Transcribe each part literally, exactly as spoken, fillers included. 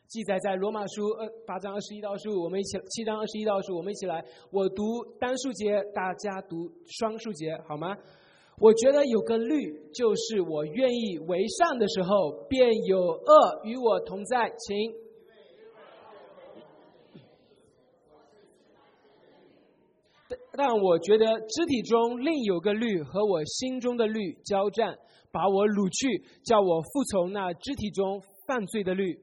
记载在罗马书二八章二十一到二十五，我们一起七章二十一到二十五，我们一起来。我读单数节，大家读双数节，好吗？我觉得有个律，就是我愿意为善的时候，便有恶与我同在。请。但我觉得肢体中另有个律和我心中的律交战，把我掳去，叫我服从那肢体中犯罪的律。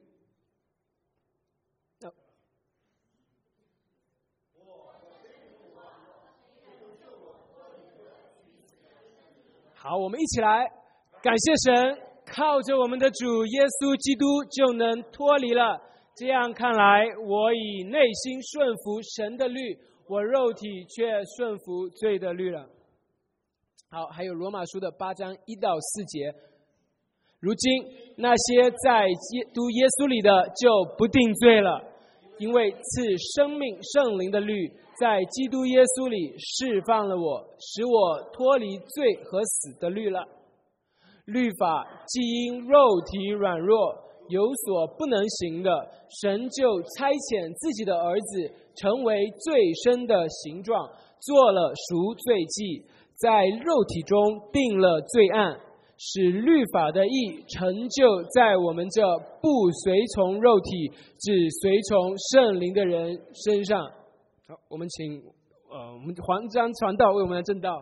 好，我们一起来感谢神，靠着我们的主耶稣基督就能脱离了。这样看来，我以内心顺服神的律，我肉体却顺服罪的律了。好，还有罗马书的八章一到四节。如今那些在基督耶稣里的就不定罪了，因为赐生命圣灵的律在基督耶稣里释放了我，使我脱离罪和死的律了。律法既因肉体软弱有所不能行的，神就差遣自己的儿子成为罪身的形状，做了赎罪祭，在肉体中定了罪案，使律法的义成就在我们这不随从肉体只随从圣灵的人身上。好，我们请呃，我们黄章传道为我们来证道。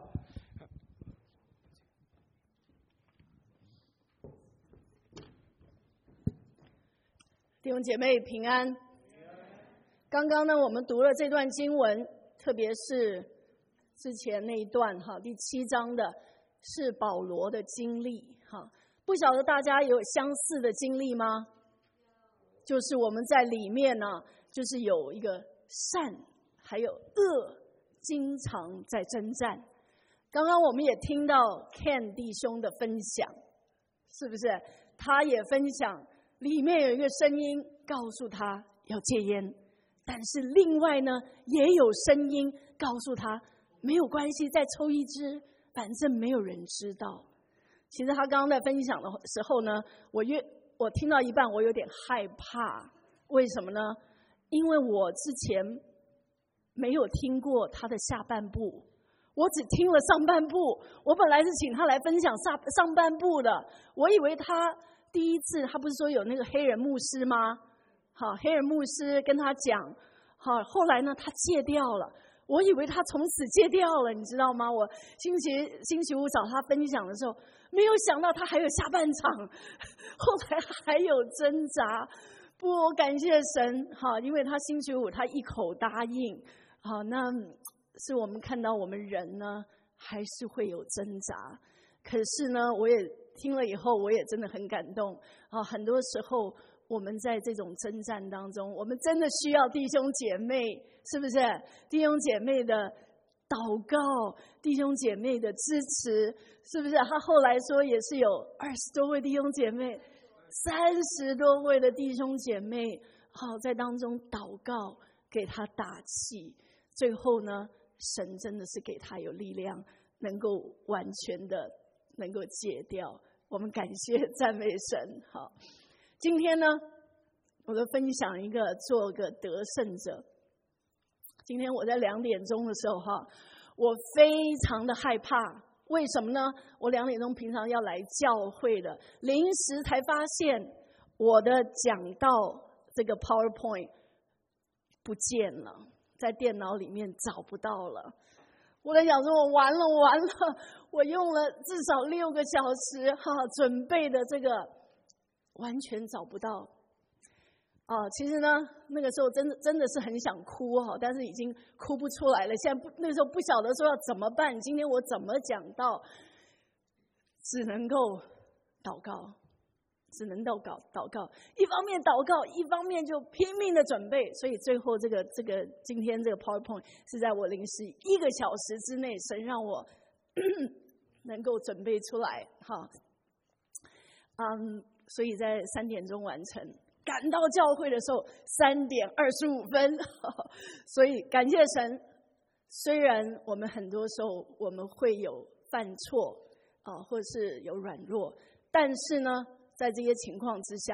弟兄姐妹平安。刚刚呢，我们读了这段经文，特别是之前那一段哈，第七章的是保罗的经历哈。不晓得大家有相似的经历吗？就是我们在里面呢，就是有一个善还有恶经常在征战。刚刚我们也听到 Ken 弟兄的分享，是不是？他也分享里面有一个声音告诉他要戒烟，但是另外呢也有声音告诉他没有关系，再抽一支，反正没有人知道。其实他刚刚在分享的时候呢，我越我听到一半我有点害怕。为什么呢？因为我之前没有听过他的下半部，我只听了上半部。我本来是请他来分享上上半部的，我以为他第一次，他不是说有那个黑人牧师吗？好，黑人牧师跟他讲，好，后来呢他戒掉了，我以为他从此戒掉了，你知道吗？我星期星期五找他分享的时候，没有想到他还有下半场，后来还有挣扎。不，我感谢神，好，因为他星期五他一口答应，好，那是我们看到我们人呢还是会有挣扎。可是呢，我也听了以后，我也真的很感动啊！很多时候，我们在这种征战当中，我们真的需要弟兄姐妹，是不是？弟兄姐妹的祷告，弟兄姐妹的支持，是不是？他后来说也是有二十多位弟兄姐妹，三十多位的弟兄姐妹，好在当中祷告，给他打气。最后呢，神真的是给他有力量，能够完全的能够戒掉。我们感谢赞美神。好，今天呢，我就分享一个做个得胜者。今天我在两点钟的时候哈，我非常的害怕。为什么呢？我两点钟平常要来教会的，临时才发现我的讲道这个 PowerPoint 不见了，在电脑里面找不到了。我在想说，我完了完了，我用了至少六个小时哈准备的这个，完全找不到。啊，其实呢，那个时候真的真的是很想哭哈，但是已经哭不出来了。现在不，那个时候不晓得说要怎么办。今天我怎么讲到，只能够祷告，只能祷告祷告。一方面祷告，一方面就拼命的准备。所以最后这个这个今天这个 PowerPoint 是在我临时一个小时之内，神让我能够准备出来哈。嗯，所以在三点钟完成。赶到教会的时候三点二十五分，所以感谢神。虽然我们很多时候我们会有犯错啊，或者是有软弱，但是呢，在这些情况之下，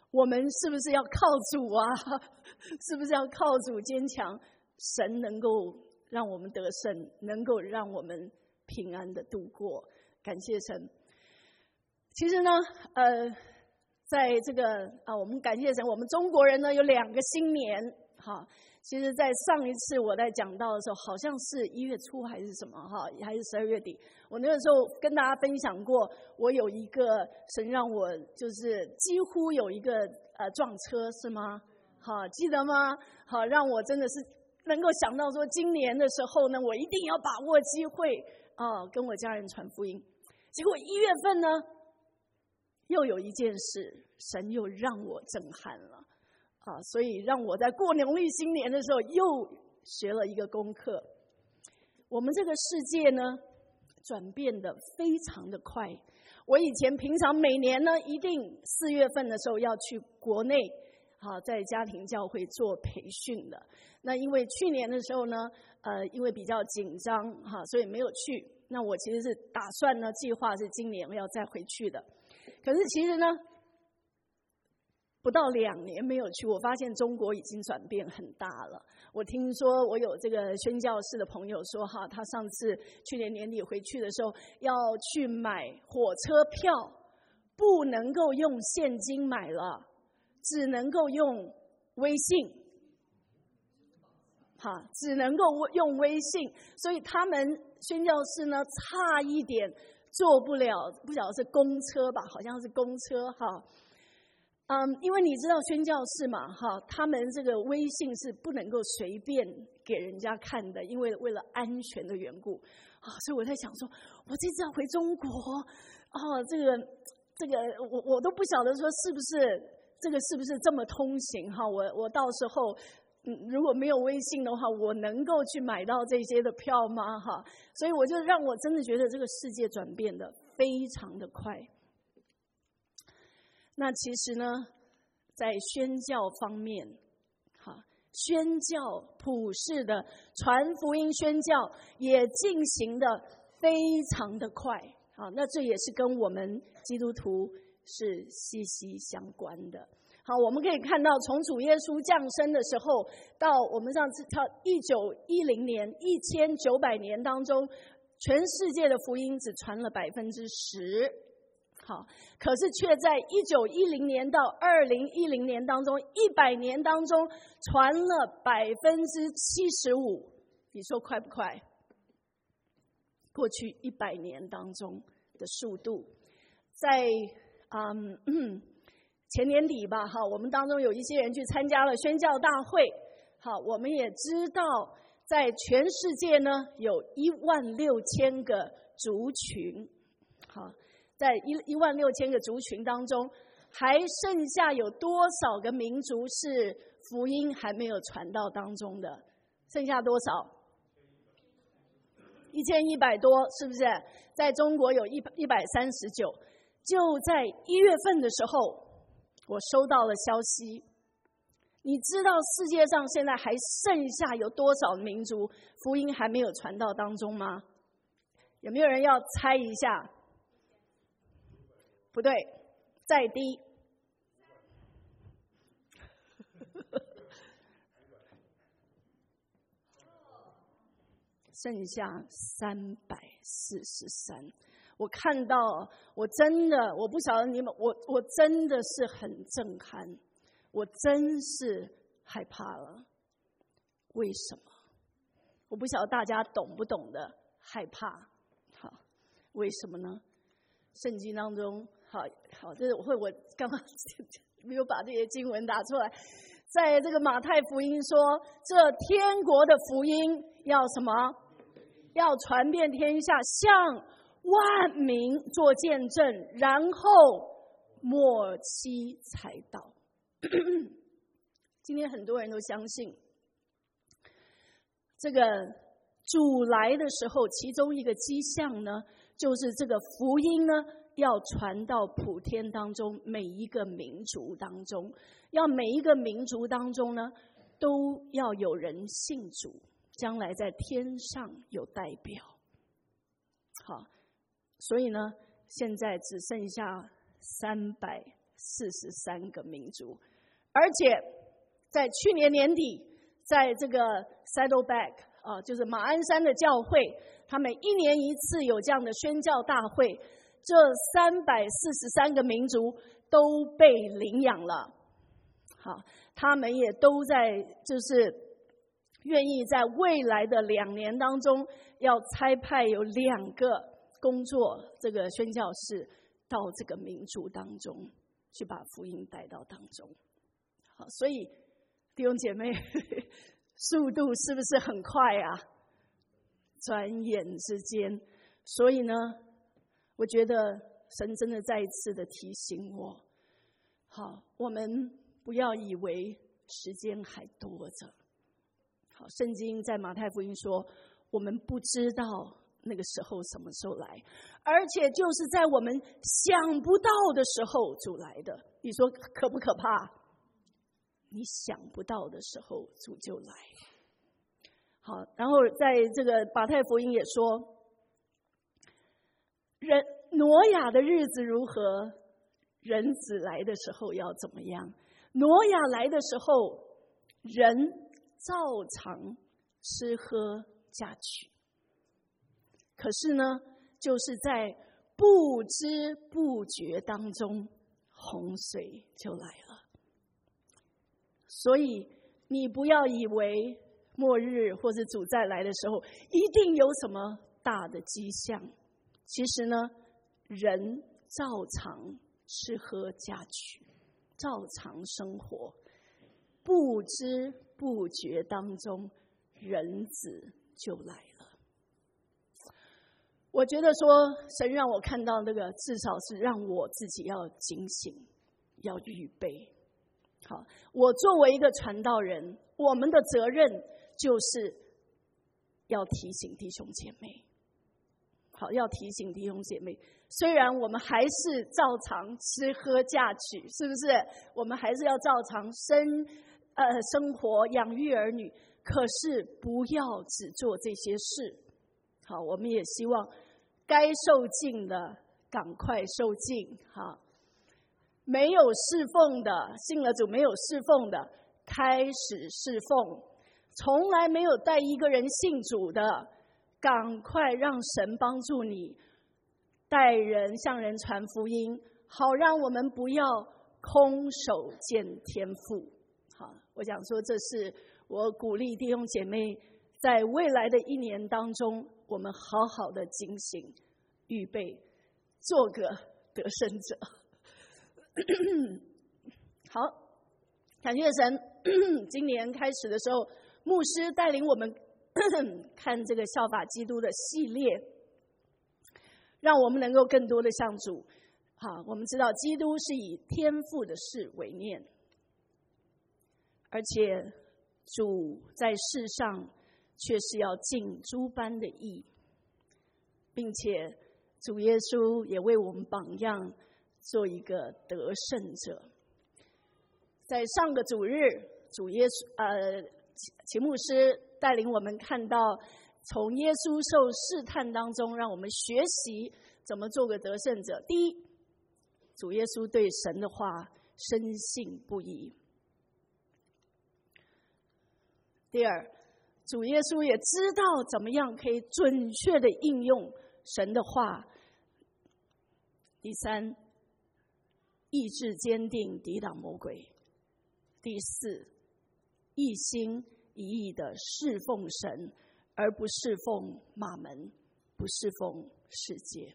我们是不是要靠主啊？是不是要靠主坚强？神能够让我们得胜，能够让我们平安的度过。感谢神。其实呢，呃，在这个啊，我们感谢神，我们中国人呢有两个新年，哈。其实，在上一次我在讲到的时候，好像是一月初还是什么哈，还是十二月底。我那个时候跟大家分享过，我有一个神让我就是几乎有一个呃撞车，是吗？好，记得吗？好，让我真的是能够想到说，今年的时候呢，我一定要把握机会啊，跟我家人传福音。结果一月份呢，又有一件事，神又让我震撼了。啊，所以让我在过农历新年的时候又学了一个功课。我们这个世界呢，转变的非常的快。我以前平常每年呢，一定四月份的时候要去国内，啊，在家庭教会做培训的。那因为去年的时候呢，呃，因为比较紧张哈，所以没有去。那我其实是打算呢，计划是今年要再回去的。可是其实呢，不到两年没有去，我发现中国已经转变很大了。我听说我有这个宣教士的朋友说哈，他上次去年年底回去的时候，要去买火车票，不能够用现金买了，只能够用微信，哈，只能够用微信。所以他们宣教士呢，差一点坐不了，不晓得是公车吧，好像是公车哈。嗯，因为你知道宣教士嘛，哈，他们这个微信是不能够随便给人家看的，因为为了安全的缘故，啊，所以我在想说，我这次要回中国，哦，这个这个，我我都不晓得说是不是这个是不是这么通行哈，我我到时候嗯如果没有微信的话，我能够去买到这些的票吗？哈，所以我就让我真的觉得这个世界转变的非常的快。那其实呢，在宣教方面，哈，宣教普世的传福音宣教也进行的非常的快，好，那这也是跟我们基督徒是息息相关的。好，我们可以看到，从主耶稣降生的时候，到我们上次到一九一零年一千九百年当中，全世界的福音只传了百分之十。好，可是却在一九一零年到二零一零年当中，一百年当中传了百分之七十五，你说快不快？过去一百年当中的速度，在嗯嗯前年底吧，哈，我们当中有一些人去参加了宣教大会，好，我们也知道，在全世界呢有一万六千个族群，好。在一一万六千个族群当中，还剩下有多少个民族是福音还没有传到当中的？剩下多少？一千一百多，是不是？在中国有一一百三十九。就在一月份的时候，我收到了消息，你知道世界上现在还剩下有多少民族福音还没有传到当中吗？有没有人要猜一下？不对，再低。剩下三百四十三。我看到，我真的，我不晓得你们，我我真的是很震撼，我真是害怕了。为什么？我不晓得大家懂不懂得害怕。好，为什么呢？圣经当中。好好，这是我会我刚刚没有把这些经文打出来。在这个马太福音说，这天国的福音要什么？要传遍天下，向万民做见证，然后末期才到。今天很多人都相信，这个主来的时候，其中一个迹象呢，就是这个福音呢。要传到普天当中每一个民族当中，要每一个民族当中呢，都要有人信主，将来在天上有代表。好，所以呢，现在只剩下三百四十三个民族。而且在去年年底，在这个 Saddleback 啊，就是马鞍山的教会，他们一年一次有这样的宣教大会，这三百四十三个民族都被领养了。好，他们也都在就是愿意在未来的两年当中，要差派有两个工作这个宣教士到这个民族当中去把福音带到当中。好，所以弟兄姐妹，速度是不是很快啊？转眼之间，所以呢，我觉得神真的再一次的提醒我，好，我们不要以为时间还多着。好，圣经在马太福音说，我们不知道那个时候什么时候来，而且就是在我们想不到的时候主来的。你说可不可怕？你想不到的时候主就来。好，然后在这个马太福音也说，人挪亚的日子如何，人子来的时候要怎么样。挪亚来的时候，人照常吃喝嫁娶，可是呢，就是在不知不觉当中，洪水就来了。所以你不要以为末日或者主再来的时候一定有什么大的迹象，其实呢，人照常吃喝嫁娶，照常生活，不知不觉当中，人子就来了。我觉得说，神让我看到那个，至少是让我自己要警醒，要预备。好，我作为一个传道人，我们的责任就是要提醒弟兄姐妹。好，要提醒弟兄姐妹，虽然我们还是照常吃喝嫁娶，是不是？我们还是要照常生呃生活、养育儿女，可是不要只做这些事。好，我们也希望该受尽的赶快受尽。好。没有侍奉的，信了主没有侍奉的，开始侍奉；从来没有带一个人信主的，赶快让神帮助你，带人向人传福音，好让我们不要空手见天父。好，我想说，这是我鼓励弟兄姐妹，在未来的一年当中，我们好好的警醒、预备，做个得胜者。好，感谢神。今年开始的时候，牧师带领我们看这个效法基督的系列，让我们能够更多的向主。好，我们知道基督是以天父的事为念，而且主在世上却是要尽诸般的义，并且主耶稣也为我们榜样，做一个得胜者。在上个主日，主耶稣呃，秦牧师带领我们看到，从耶稣受试探当中，让我们学习怎么做个得胜者。第一，主耶稣对神的话深信不疑；第二，主耶稣也知道怎么样可以准确的应用神的话；第三，意志坚定，抵挡魔鬼；第四，一心一意的侍奉神，而不侍奉马门，不侍奉世界。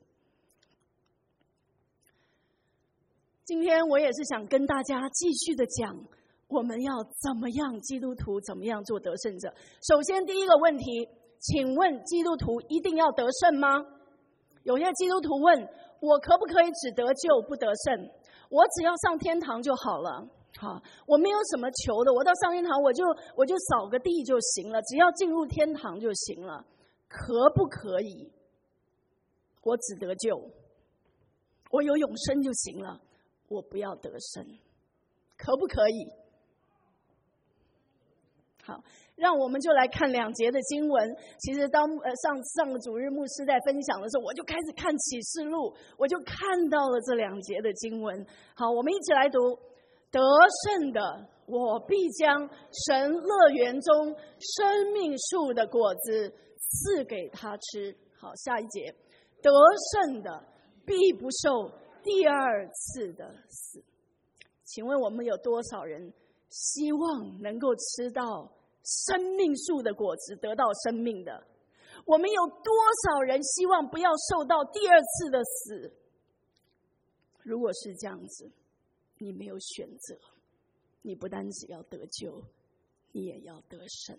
今天我也是想跟大家继续的讲，我们要怎么样基督徒怎么样做得胜者。首先第一个问题，请问基督徒一定要得胜吗？有些基督徒问，我可不可以只得救不得胜？我只要上天堂就好了。好，我没有什么求的，我到上天堂我就我就扫个地就行了，只要进入天堂就行了。可不可以？我只得救，我有永生就行了，我不要得胜，可不可以？ 好，让我们就来看两节的经文。其实当呃上上个主日牧师在分享的时候，我就开始看启示录，我就看到了这两节的经文。好，我们一起来读：得胜的，我必将神乐园中生命树的果子赐给他吃。好，下一节：得胜的必不受第二次的死。请问我们有多少人希望能够吃到生命树的果子，得到生命的？我们有多少人希望不要受到第二次的死？如果是这样子，你没有选择，你不单只要得救，你也要得胜。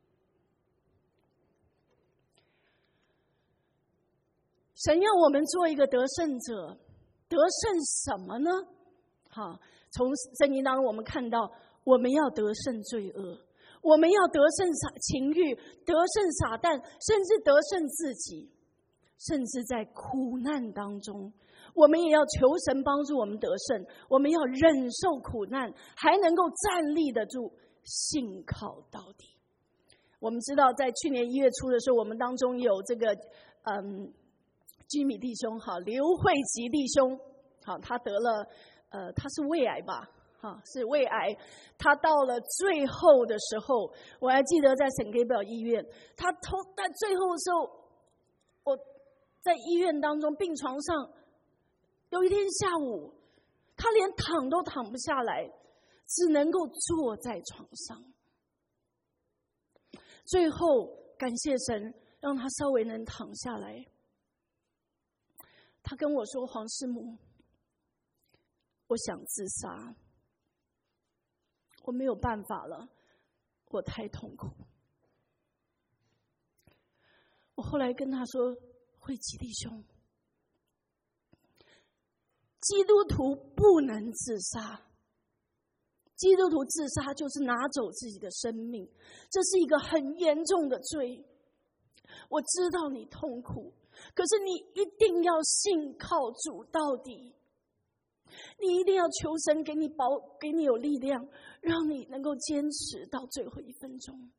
神要我们做一个得胜者，得胜什么呢？好，从圣经当中我们看到，我们要得胜罪恶，我们要得胜情欲，得胜撒旦，甚至得胜自己，甚至在苦难当中，我们也要求神帮助我们得胜。我们要忍受苦难，还能够站立得住，信靠到底。我们知道，在去年一月初的时候，我们当中有这个嗯。居米弟兄，好，刘慧吉弟兄，好，他得了，呃，他是胃癌吧，哈，是胃癌。他到了最后的时候，我还记得在圣盖博医院，他头在最后的时候，我在医院当中病床上，有一天下午，他连躺都躺不下来，只能够坐在床上。最后感谢神，让他稍微能躺下来。他跟我说：“黄师母，我想自杀，我没有办法了，我太痛苦。”我后来跟他说：“慧吉弟兄，基督徒不能自杀，基督徒自杀就是拿走自己的生命，这是一个很严重的罪。我知道你痛苦。可是你一定要信靠主到底，你一定要求神给你保，给你有力量，让你能够坚持到最后一分钟。”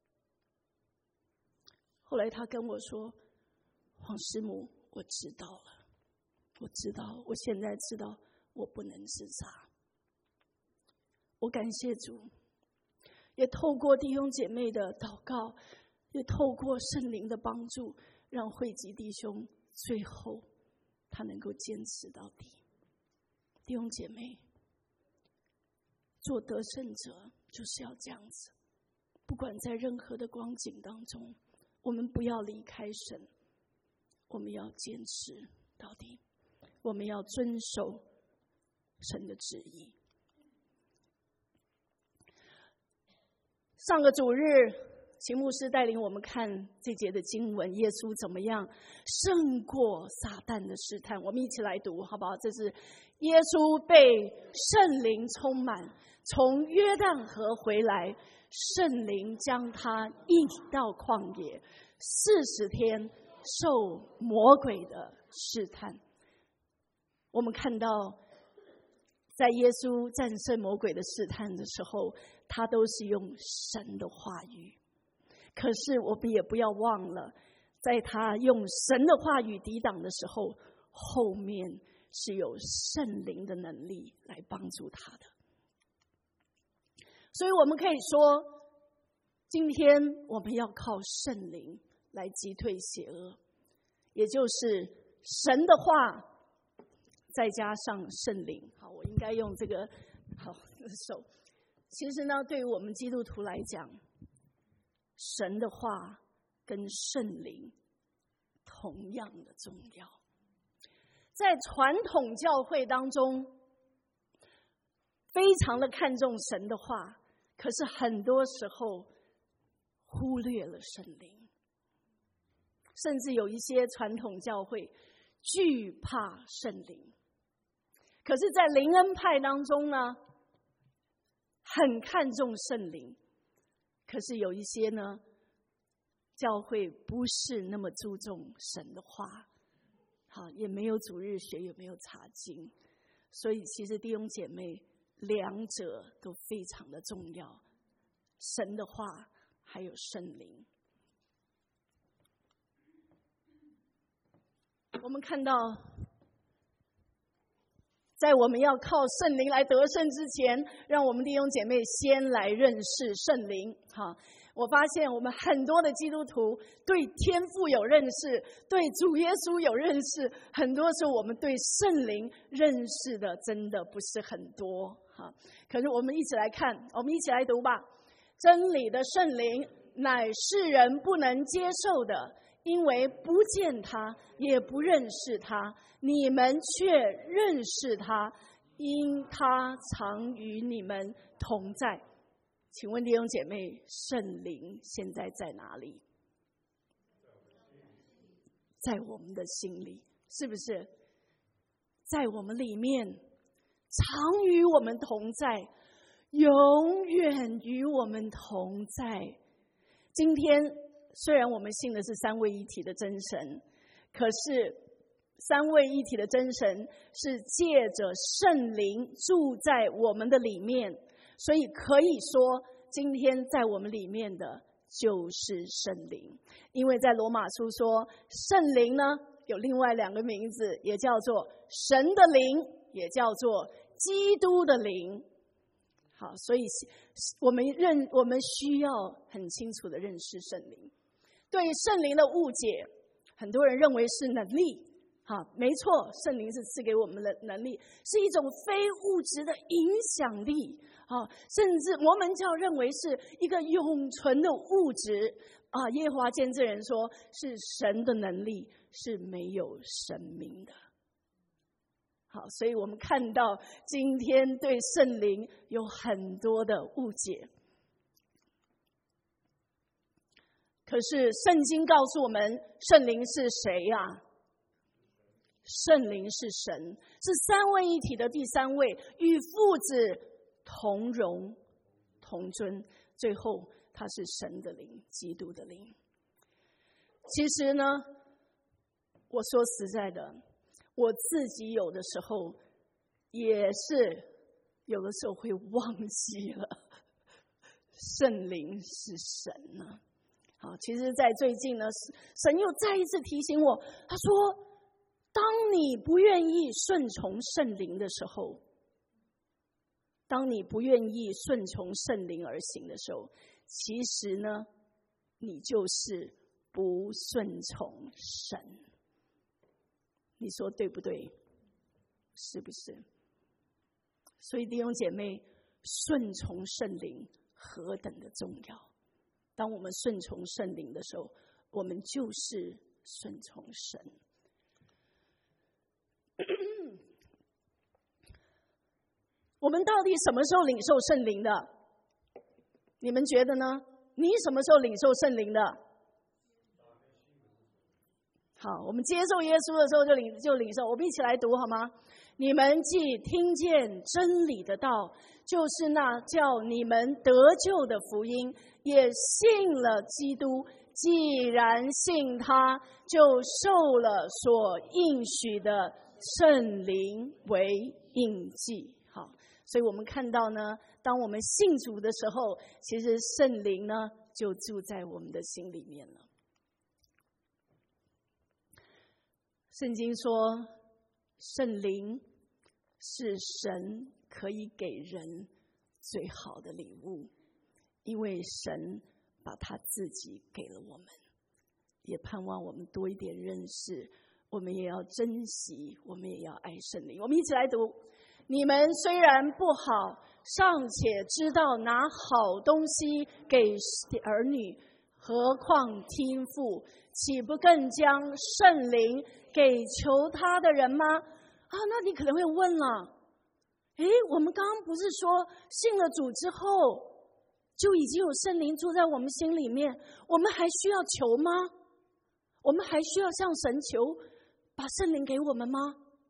后来他跟我说：“黄师母，我知道了，我知道，我现在知道我不能自杀。”我感谢主，也透过弟兄姐妹的祷告，也透过圣灵的帮助，让慧吉弟兄最后他能够坚持到底。弟兄姐妹，做得胜者就是要这样子，不管在任何的光景当中，我们不要离开神，我们要坚持到底，我们要遵守神的旨意。上个主日秦牧师带领我们看这节的经文，耶稣怎么样胜过撒旦的试探。我们一起来读好不好？这是耶稣被圣灵充满，从约旦河回来，圣灵将他引到旷野，四十天受魔鬼的试探。我们看到在耶稣战胜魔鬼的试探的时候，他都是用神的话语。可是我们也不要忘了，在他用神的话语抵挡的时候，后面是有圣灵的能力来帮助他的。所以我们可以说，今天我们要靠圣灵来击退邪恶，也就是神的话再加上圣灵。好，我应该用这个好手。其实呢，对于我们基督徒来讲，神的话跟圣灵同样的重要。在传统教会当中，非常的看重神的话，可是很多时候忽略了圣灵，甚至有一些传统教会惧怕圣灵。可是在灵恩派当中呢，很看重圣灵，可是有一些呢，教会不是那么注重神的话，好，也没有主日学，也没有查经，所以其实弟兄姐妹，两者都非常的重要。 神的话，还有圣灵。我们看到，在我们要靠圣灵来得胜之前，让我们弟兄姐妹先来认识圣灵。好，我发现我们很多的基督徒对天父有认识，对主耶稣有认识，很多时候我们对圣灵认识的真的不是很多。好，可是我们一起来看，我们一起来读吧。真理的圣灵乃世人不能接受的，因为不见他，也不认识他，你们却认识他，因他常与你们同在。请问弟兄姐妹，圣灵现在在哪里？在我们的心里，是不是？在我们里面，常与我们同在，永远与我们同在。今天虽然我们信的是三位一体的真神，可是三位一体的真神是借着圣灵住在我们的里面，所以可以说今天在我们里面的就是圣灵。因为在罗马书说，圣灵呢有另外两个名字，也叫做神的灵，也叫做基督的灵。好，所以我们认我们需要很清楚的认识圣灵。对圣灵的误解，很多人认为是能力。好，没错，圣灵是赐给我们的能力，是一种非物质的影响力。啊，甚至摩门教认为是一个永存的物质。啊，耶和华见证人说是神的能力，是没有生命的。好，所以我们看到今天对圣灵有很多的误解。可是圣经告诉我们，圣灵是谁呀、啊？圣灵是神，是三位一体的第三位，与父子同荣同尊，最后他是神的灵，基督的灵。其实呢，我说实在的，我自己有的时候也是有的时候会忘记了圣灵是神呢。好，其实在最近呢，神又再一次提醒我，他说当你不愿意顺从圣灵的时候，当你不愿意顺从圣灵而行的时候，其实呢，你就是不顺从神。你说对不对？是不是？所以弟兄姐妹，顺从圣灵何等的重要。当我们顺从圣灵的时候，我们就是顺从神。我们到底什么时候领受圣灵的？你们觉得呢？你什么时候领受圣灵的？好，我们接受耶稣的时候就领就领受。我们一起来读好吗？你们既听见真理的道，就是那叫你们得救的福音，也信了基督。既然信他，就受了所应许的圣灵为印记。好，所以我们看到呢，当我们信主的时候，其实圣灵呢就住在我们的心里面了。圣经说，圣灵是神可以给人最好的礼物，因为神把他自己给了我们，也盼望我们多一点认识，我们也要珍惜，我们也要爱圣灵。我们一起来读：你们虽然不好，尚且知道拿好东西给儿女，何况天父岂不更将圣灵给求他的人吗？啊，那你可能会问了，诶，我们刚刚不是说信了主之后就已经有圣灵住在我们心里面，我们还需要求吗？我们还需要向神求把圣灵给我们吗？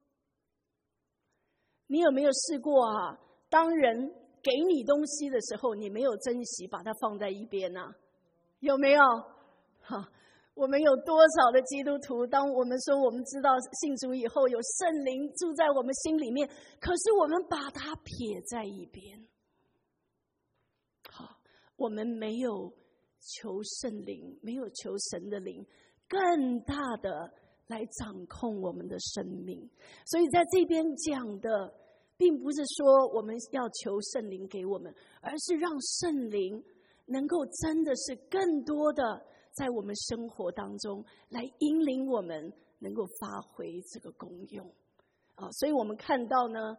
你有没有试过啊？当人给你东西的时候，你没有珍惜，把它放在一边啊？有没有？哈，我们有多少的基督徒，当我们说我们知道信主以后有圣灵住在我们心里面，可是我们把它撇在一边。好， 我们没有求圣灵，没有求神的灵更大的来掌控我们的生命。所以在这边讲的并不是说我们要求圣灵给我们，而是让圣灵能够真的是更多的在我们生活当中来引领我们，能够发挥这个功用啊。所以我们看到呢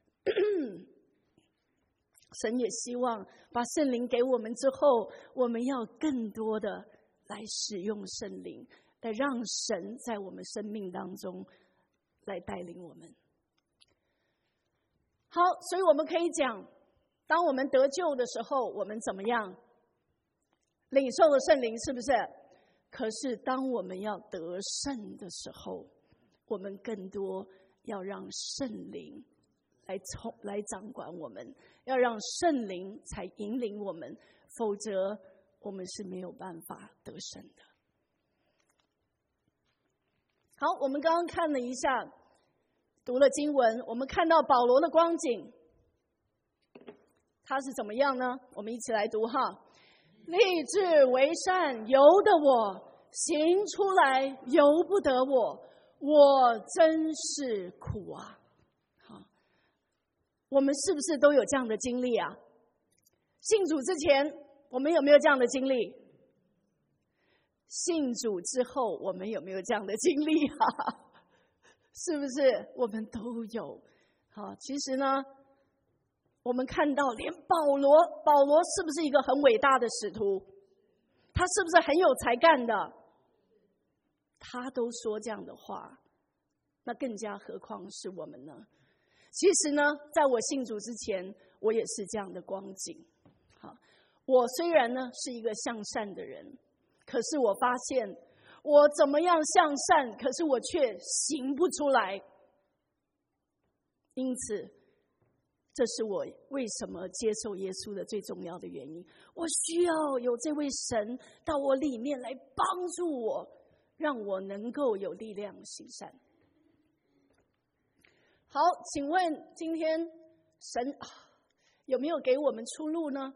神也希望把圣灵给我们之后，我们要更多的来使用圣灵，来让神在我们生命当中来带领我们。好，所以我们可以讲，当我们得救的时候，我们怎么样领受了圣灵，是不是？可是当我们要得胜的时候，我们更多要让圣灵来从来掌管我们，要让圣灵才引领我们，否则我们是没有办法得胜的。好，我们刚刚看了一下，读了经文，我们看到保罗的光景，他是怎么样呢？我们一起来读哈。立志为善，由得我；行出来，由不得我。我真是苦啊！好，我们是不是都有这样的经历啊？信主之前，我们有没有这样的经历？信主之后，我们有没有这样的经历啊？是不是我们都有？好，其实呢，我们看到连保罗，保罗是不是一个很伟大的使徒？他是不是很有才干的？他都说这样的话，那更加何况是我们呢？其实呢，在我信主之前，我也是这样的光景。好，我虽然呢是一个向善的人，可是我发现我怎么样向善，可是我却行不出来。因此，这是我为什么接受耶稣的最重要的原因。我需要有这位神到我里面来帮助我，让我能够有力量行善。好，请问今天神有没有给我们出路呢？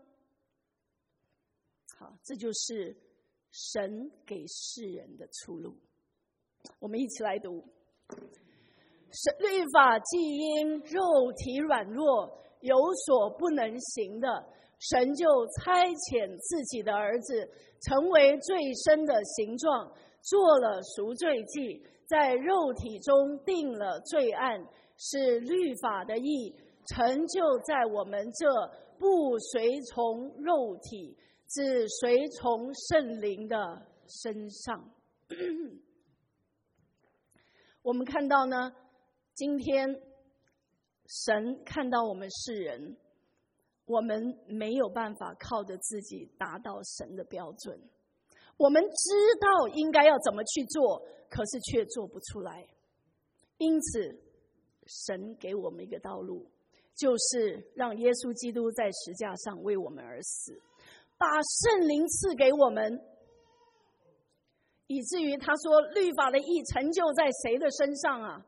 好，这就是神给世人的出路。我们一起来读。神律法既因肉体软弱有所不能行的，神就差遣自己的儿子成为罪身的形状，做了赎罪祭，在肉体中定了罪案，使律法的义成就在我们这不随从肉体只随从圣灵的身上。我们看到呢，今天神看到我们世人，我们没有办法靠着自己达到神的标准。我们知道应该要怎么去做，可是却做不出来。因此神给我们一个道路，就是让耶稣基督在十架上为我们而死，把圣灵赐给我们，以至于他说律法的义成就在谁的身上啊？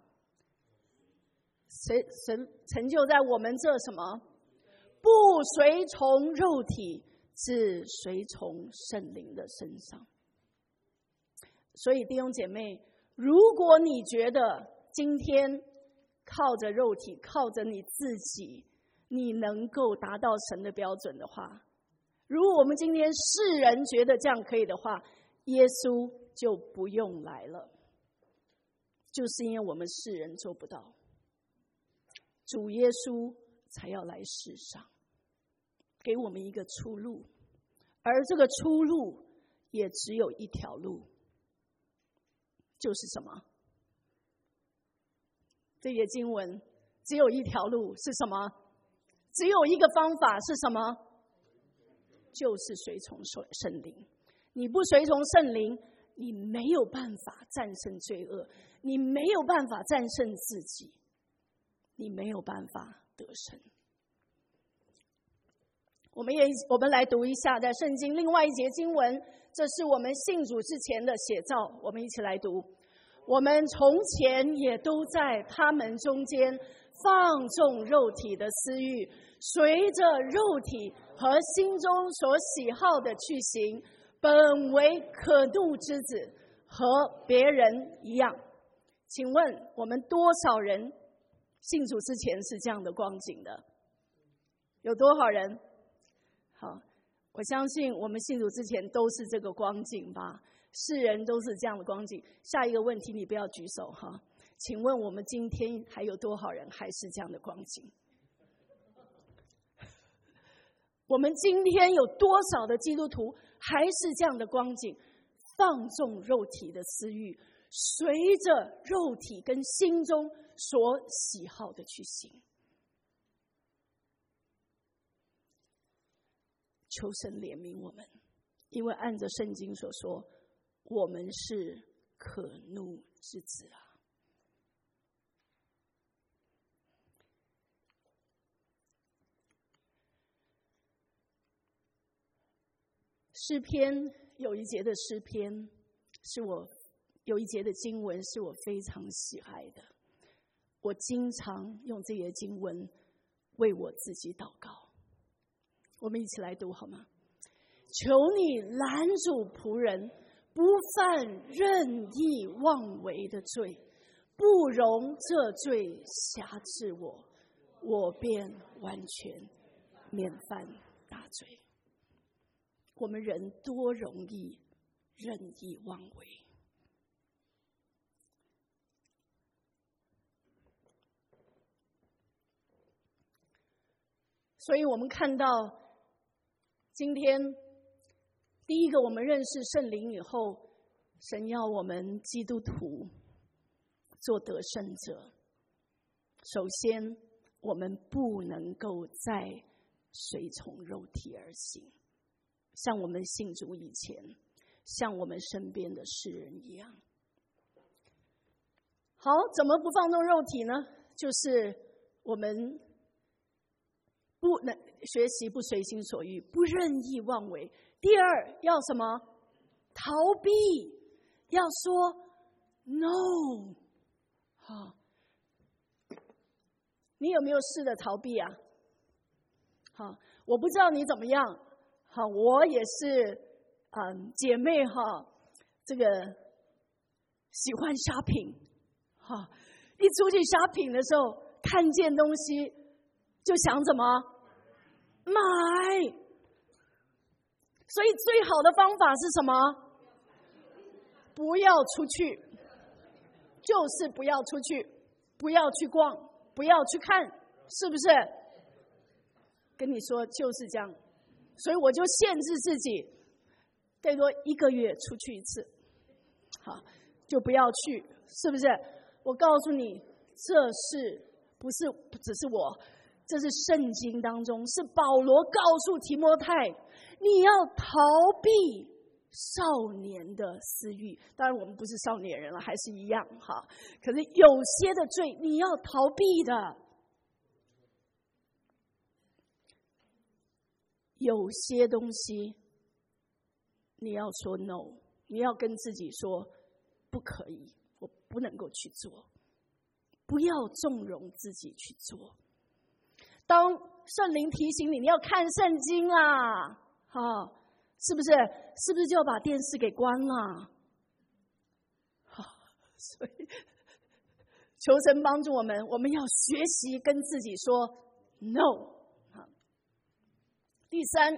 谁神成就在我们这什么？不随从肉体，只随从圣灵的身上。所以弟兄姐妹，如果你觉得今天靠着肉体，靠着你自己，你能够达到神的标准的话，如果我们今天世人觉得这样可以的话，耶稣就不用来了，就是因为我们世人做不到，主耶稣才要来世上，给我们一个出路，而这个出路也只有一条路，就是什么？这些经文只有一条路是什么？只有一个方法是什么？就是随从圣灵。你不随从圣灵，你没有办法战胜罪恶，你没有办法战胜自己，你没有办法得胜。我们也我们来读一下在圣经另外一节经文，这是我们信主之前的写照，我们一起来读。我们从前也都在他们中间放纵肉体的私欲，随着肉体和心中所喜好的去行，本为可怒之子，和别人一样。请问我们多少人信主之前是这样的光景的？有多少人？好，我相信我们信主之前都是这个光景吧，世人都是这样的光景。下一个问题你不要举手哈，请问我们今天还有多少人还是这样的光景？我们今天有多少的基督徒还是这样的光景，放纵肉体的私欲，随着肉体跟心中所喜好的去行？求神怜悯我们，因为按着圣经所说，我们是可怒之子啊。诗篇有一节的诗篇，是我有一节的经文是我非常喜爱的，我经常用这些经文为我自己祷告。我们一起来读好吗？求你拦阻仆人不犯任意妄为的罪，不容这罪辖制我，我便完全免犯大罪。我们人多容易任意妄为，所以我们看到今天第一个，我们认识圣灵以后，神要我们基督徒做得胜者。首先，我们不能够再随从肉体而行，像我们信主以前，像我们身边的世人一样。好，怎么不放纵肉体呢？就是我们不能学习不随心所欲，不任意妄为。第二，要什么？逃避，要说 no。 好，你有没有试着逃避啊？好，我不知道你怎么样。好，我也是，嗯，姐妹哈，这个喜欢 shopping， 哈，一出去 shopping 的时候，看见东西就想怎么买，所以最好的方法是什么？不要出去，就是不要出去，不要去逛，不要去看，是不是？跟你说就是这样，所以我就限制自己，最多一个月出去一次，好，就不要去，是不是？我告诉你，这是不是不只是我？这是圣经当中，是保罗告诉提摩太，你要逃避少年的私欲。当然我们不是少年人了，还是一样哈。可是有些的罪你要逃避的，有些东西你要说 no， 你要跟自己说不可以，我不能够去做，不要纵容自己去做。当圣灵提醒你，你要看圣经啦，好，是不是？是不是就要把电视给关了？好，所以求神帮助我们，我们要学习跟自己说 no。好，第三，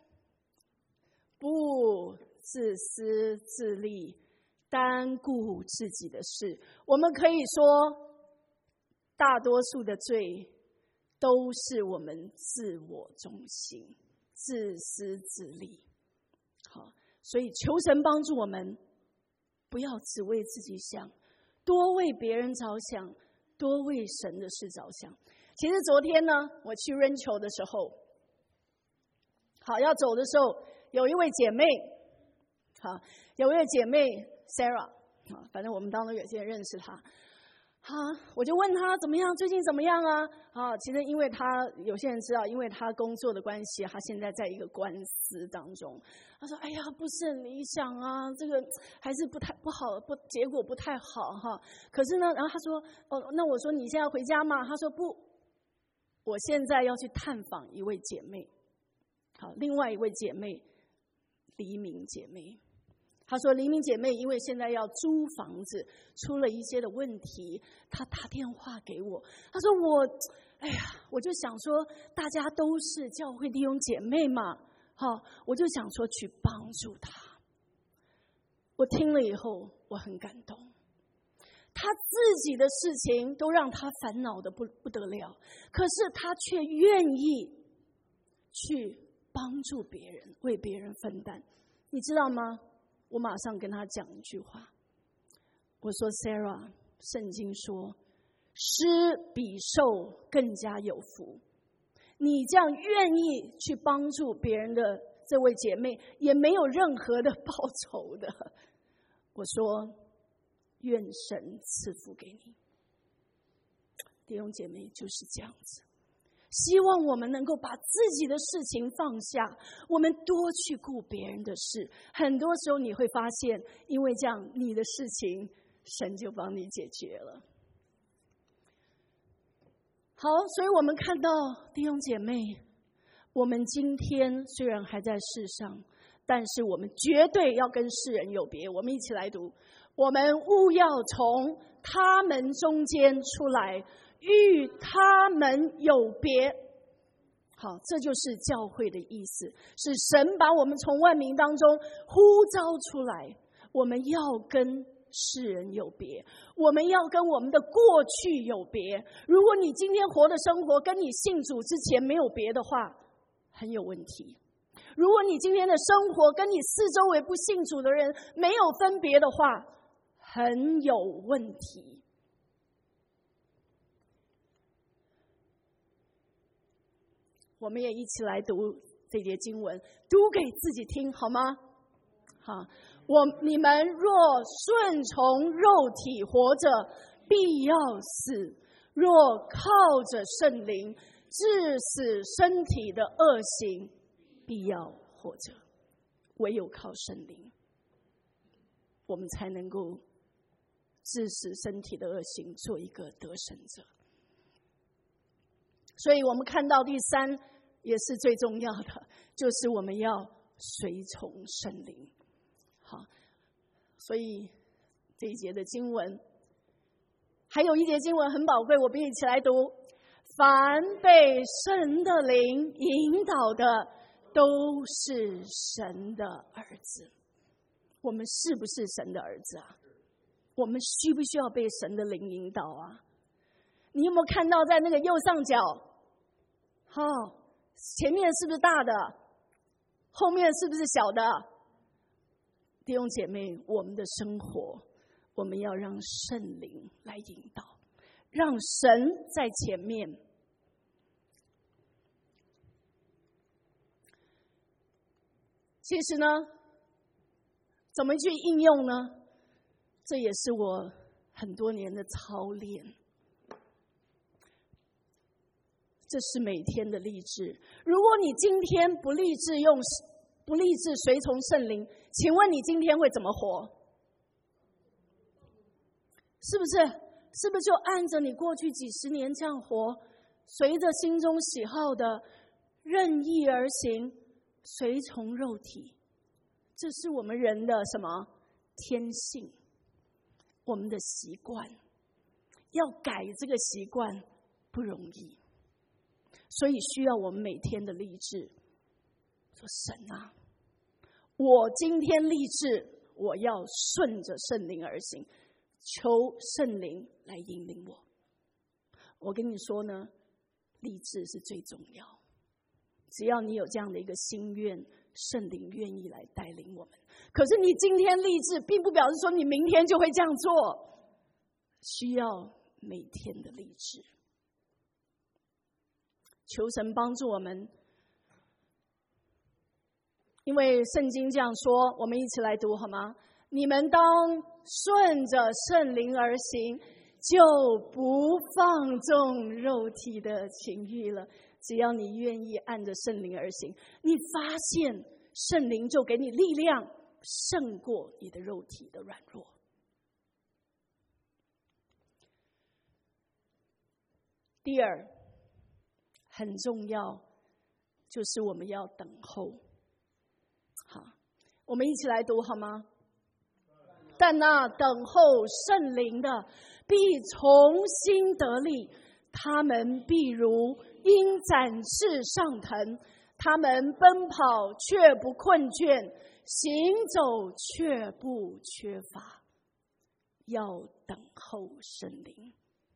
不自私自利，单顾自己的事。我们可以说，大多数的罪都是我们自我中心、自私自利。好，所以求神帮助我们，不要只为自己想，多为别人着想，多为神的事着想。其实昨天呢，我去扔球的时候，好要走的时候，有一位姐妹，好有一位姐妹 Sarah， 好，反正我们当中有些人认识她。好，我就问他怎么样，最近怎么样啊？啊，其实因为他有些人知道，因为他工作的关系，他现在在一个官司当中。他说：“哎呀，不是很理想啊，这个还是不太不好，不结果不太好哈。可是呢，然后他说，哦，那我说你现在要回家吗？他说不，我现在要去探访一位姐妹。 好，另外一位姐妹黎明姐妹，她说黎明姐妹因为现在要租房子，出了一些的问题，她打电话给我，她说我哎呀，我就想说大家都是教会弟兄姐妹嘛，好，我就想说去帮助她。我听了以后我很感动，她自己的事情都让她烦恼的不不得了，可是她却愿意去帮助别人，为别人分担。你知道吗？我马上跟她讲一句话，我说 Sarah， 圣经说施比受更加有福，你这样愿意去帮助别人的这位姐妹也没有任何的报酬的。我说愿神赐福给你。弟兄姐妹就是这样子，希望我们能够把自己的事情放下，我们多去顾别人的事。很多时候你会发现，因为这样你的事情神就帮你解决了。好，所以我们看到弟兄姐妹，我们今天虽然还在世上，但是我们绝对要跟世人有别。我们一起来读，我们务要从他们中间出来，与他们有别。好，这就是教会的意思，是神把我们从万民当中呼召出来，我们要跟世人有别，我们要跟我们的过去有别。如果你今天活的生活跟你信主之前没有别的话，很有问题。如果你今天的生活跟你四周围不信主的人没有分别的话，很有问题。我们也一起来读这节经文，读给自己听好吗？好，我你们若顺从肉体活着，必要死；若靠着圣灵治死身体的恶行，必要活着。唯有靠圣灵，我们才能够治死身体的恶行，做一个得胜者。所以我们看到第三也是最重要的，就是我们要随从圣灵。好，所以这一节的经文还有一节经文很宝贵，我们一起来读，凡被神的灵引导的都是神的儿子。我们是不是神的儿子啊？我们需不需要被神的灵引导啊？你有没有看到在那个右上角，好、哦，前面是不是大的，后面是不是小的？弟兄姐妹，我们的生活我们要让圣灵来引导，让神在前面。其实呢，怎么去应用呢？这也是我很多年的操练，这是每天的励志。如果你今天不立志用不立志随从圣灵，请问你今天会怎么活？是不是？是不是就按着你过去几十年这样活，随着心中喜好的任意而行，随从肉体？这是我们人的什么天性，我们的习惯。要改这个习惯不容易，所以需要我们每天的立志，说神啊，我今天立志，我要顺着圣灵而行，求圣灵来引领我。我跟你说呢，立志是最重要，只要你有这样的一个心愿，圣灵愿意来带领我们。可是你今天立志，并不表示说你明天就会这样做，需要每天的立志。求神帮助我们，因为圣经这样说，我们一起来读好吗？你们当顺着圣灵而行，就不放纵肉体的情欲了。只要你愿意按着圣灵而行，你发现圣灵就给你力量，胜过你的肉体的软弱。第二，很重要， 就是我们要等候。好，我们一起来读好吗？但那等候圣灵的，必重新得力，他们必如鹰展翅上腾，他们奔跑却不困倦，行走却不缺乏。要等候圣灵，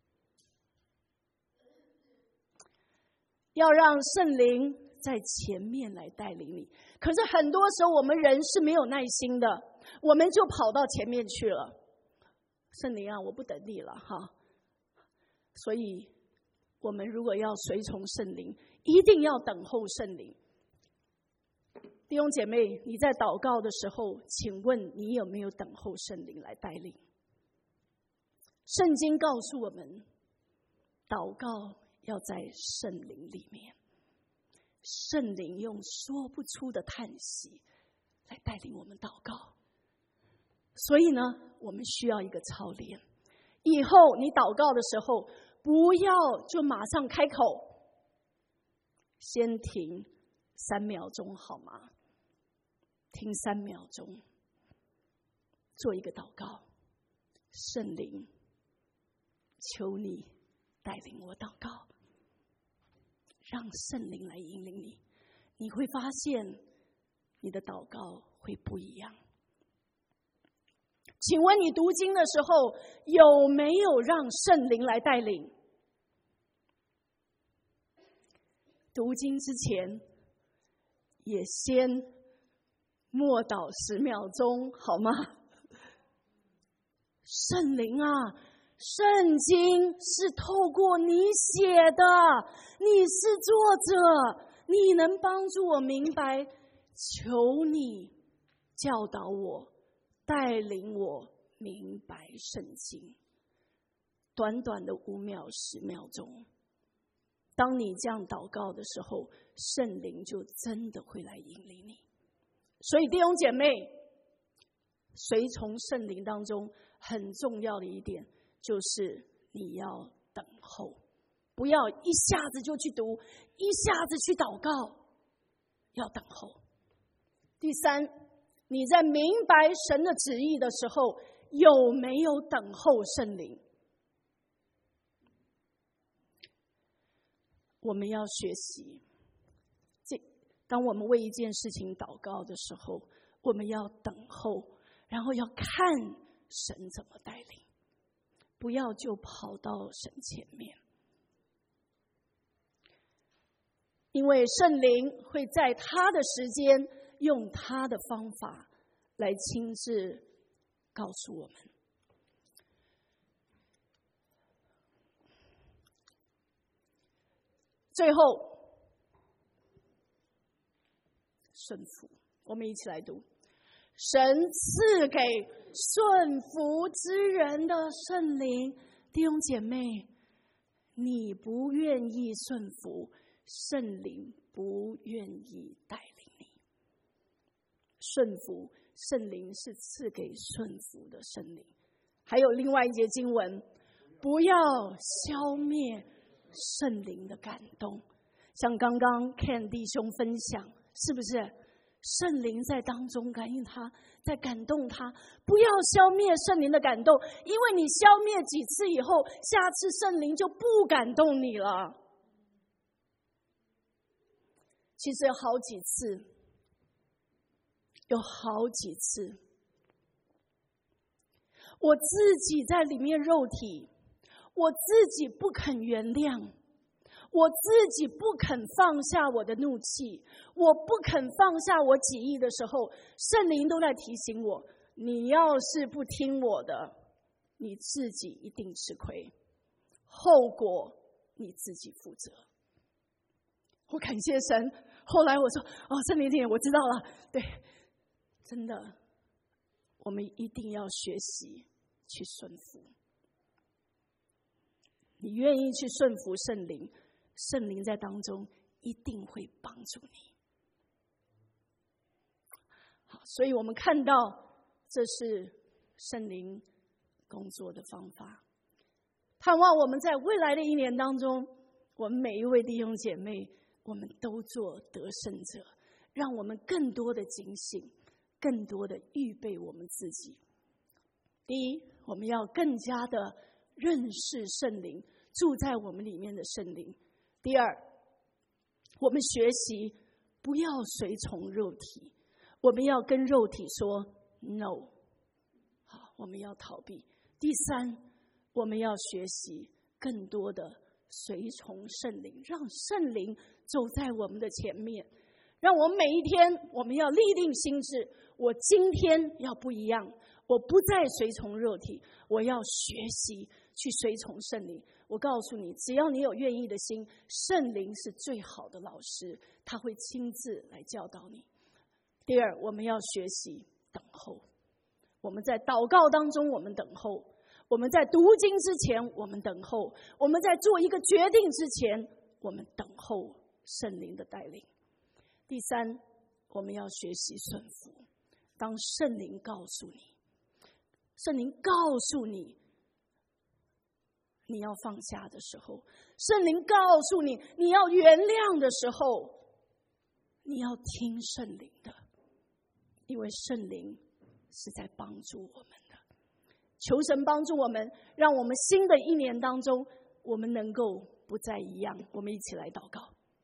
要让圣灵在前面来带领你。可是很多时候我们人是没有耐心的，我们就跑到前面去了。圣灵啊，我不等你了哈。所以我们如果要随从圣灵，一定要等候圣灵。弟兄姐妹，你在祷告的时候，请问你有没有等候圣灵来带领？圣经告诉我们，祷告要在圣灵里面，圣灵用说不出的叹息来带领我们祷告。所以呢，我们需要一个操练。以后你祷告的时候，不要就马上开口，先停三秒钟好吗？停三秒钟，做一个祷告。圣灵，求你带领我祷告，让圣灵来引领你，你会发现你的祷告会不一样。请问你读经的时候有没有让圣灵来带领？读经之前也先默祷十秒钟好吗？圣灵啊，圣经是透过你写的，你是作者，你能帮助我明白，求你教导我，带领我明白圣经。短短的五秒十秒钟，当你这样祷告的时候，圣灵就真的会来引领你。所以弟兄姐妹，随从圣灵当中很重要的一点就是你要等候，不要一下子就去读，一下子去祷告，要等候。第三，你在明白神的旨意的时候，有没有等候圣灵？我们要学习，这当我们为一件事情祷告的时候，我们要等候，然后要看神怎么带领，不要就跑到神前面。因为圣灵会在他的时间，用他的方法来亲自告诉我们。最后，顺服，我们一起来读：神赐给顺服之人的圣灵。弟兄姐妹，你不愿意顺服，圣灵不愿意带领你。顺服，圣灵是赐给顺服的圣灵。还有另外一节经文，不要消灭圣灵的感动。像刚刚 Ken 弟兄分享，是不是圣灵在当中感应他，在感动他？不要消灭圣灵的感动，因为你消灭几次以后，下次圣灵就不感动你了。其实有好几次，有好几次，我自己在里面肉体，我自己不肯原谅，我自己不肯放下我的怒气，我不肯放下我己意的时候，圣灵都在提醒我，你要是不听我的，你自己一定吃亏，后果你自己负责。我感谢神，后来我说，哦，圣灵听，我知道了。对，真的，我们一定要学习去顺服。你愿意去顺服圣灵，圣灵在当中一定会帮助你。好，所以我们看到这是圣灵工作的方法。盼望我们在未来的一年当中，我们每一位弟兄姐妹， 我们都做得胜者，让我们更多的警醒，更多的预备我们自己。第一，我们要更加的认识圣灵，住在我们里面的圣灵。第二，我们学习不要随从肉体，我们要跟肉体说 no， 好，我们要逃避。第三，我们要学习更多的随从圣灵，让圣灵走在我们的前面，让我们每一天我们要立定心志，我今天要不一样，我不再随从肉体，我要学习去随从圣灵。我告诉你，只要你有愿意的心，圣灵是最好的老师，他会亲自来教导你。第二，我们要学习等候。我们在祷告当中我们等候，我们在读经之前我们等候，我们在做一个决定之前我们等候圣灵的带领。第三，我们要学习顺服。当圣灵告诉你，圣灵告诉你你要放下的时候，圣灵告诉你你要原谅的时候，你要听圣灵的，因为圣灵是在帮助我们的。求神帮助我们，让我们新的一年当中我们能够不再一样。我们一起来祷告。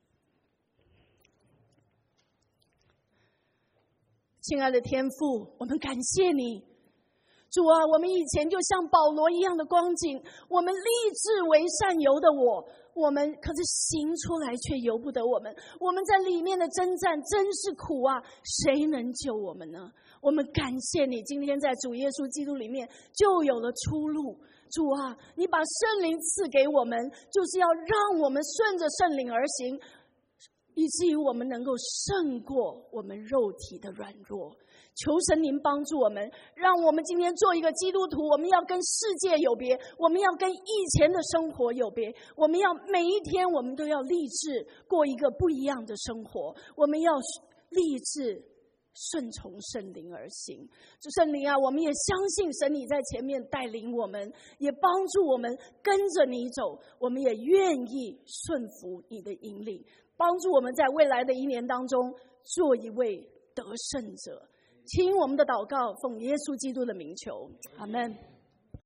亲爱的天父，我们感谢你，主啊，我们以前就像保罗一样的光景，我们立志为善由得我，我们可是行出来却由不得我们，我们在里面的征战真是苦啊，谁能救我们呢？我们感谢你，今天在主耶稣基督里面就有了出路。主啊，你把圣灵赐给我们，就是要让我们顺着圣灵而行，以至于我们能够胜过我们肉体的软弱。求神您帮助我们，让我们今天做一个基督徒，我们要跟世界有别，我们要跟以前的生活有别，我们要每一天我们都要立志过一个不一样的生活，我们要立志顺从圣灵而行。主圣灵啊，我们也相信神你在前面带领我们，也帮助我们跟着你走，我们也愿意顺服你的引领，帮助我们在未来的一年当中做一位得胜者。听我们的祷告，奉耶稣基督的名求，阿们。